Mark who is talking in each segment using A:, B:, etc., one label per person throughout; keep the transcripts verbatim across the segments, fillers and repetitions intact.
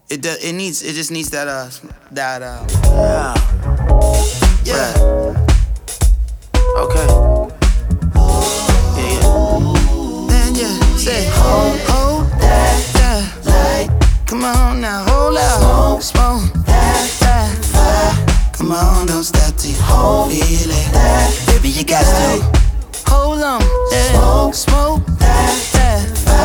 A: It do, it needs it just needs that uh that uh
B: yeah.
A: yeah.
B: Right. Okay. Yeah, yeah.
A: Then yeah, say hold, hold that, that light. Come on now, hold out, smoke, smoke that, that fire. Come on, don't stop till you hold feel it. That baby, you got to hold on, yeah. Smoke, smoke that, that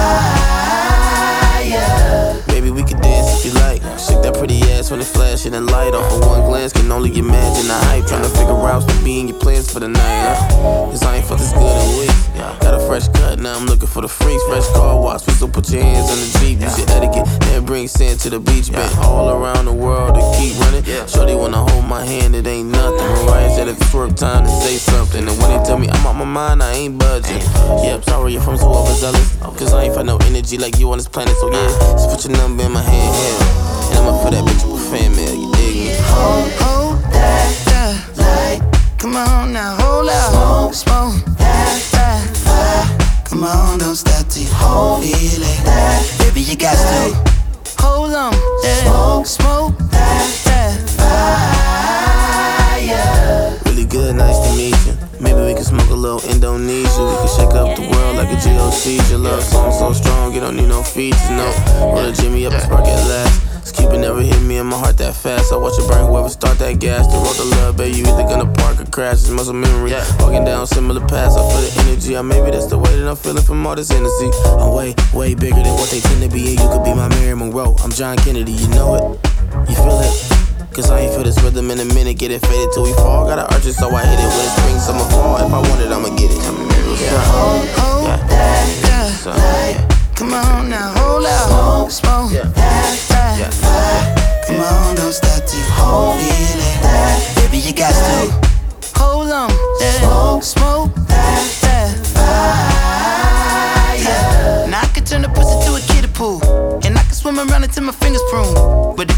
A: fire.
B: Baby, we can dance if you like. Shake that pretty ass when it flash and light. Off of one glance, can only imagine the hype. Tryna figure out to be in your plans for the night. Uh. Cause I ain't felt this good in weeks. Got a fresh cut, now I'm looking for the freaks. Fresh car wash, so put your hands on the Jeep. Use your etiquette, then bring sand to the beach. Been all around the world to keep running. Shorty wanna hold my hand, it ain't nothing. Mariah said if it's work time to say something. And when they tell me I'm out my mind, I ain't budging. Yeah, I'm sorry if I'm so overzealous. Cause I ain't find no energy like you on this planet. So yeah, just put your number in my hand here. And I'ma fill that bitch with fan mail, you dig me?
A: Hold, hold that, that light. Come on now, hold out, smoke, smoke that, that fire. Come on, don't stop till you hold feel it. That baby, you got to hold on, yeah. Smoke, smoke that, that fire.
B: Really good, nice to meet you. Maybe we can smoke a little Indonesia. We can shake up the world like a G O C. Your love song so strong, you don't need no features, no. Roll a Jimmy up and spark it last. Cupid never hit me in my heart that fast. I watch it burn, whoever start that gas. The road to love, baby, you either gonna park or crash. It's muscle memory, walking down similar paths. I feel the energy, or maybe that's the way that I'm feeling from all this energy. I'm way, way bigger than what they tend to be. And you could be my Mary Monroe, I'm John Kennedy, you know it? You feel it? Cause I ain't feel this rhythm in a minute. Get it faded till we fall. Gotta arch it so I hit it when it's spring, summer, fall. If I want it, I'ma get it. I'm a miracle.
A: Yeah. Hold, hold yeah. that, that so, light. Yeah. Come on now, hold out, smoke, smoke yeah. that, that yeah. fire. Come on, don't stop till you hold feel it. That baby, you got to hold on, yeah. Smoke, smoke that, that fire. Now I can turn the pussy to a kiddie pool, and I can swim around until my fingers prune. But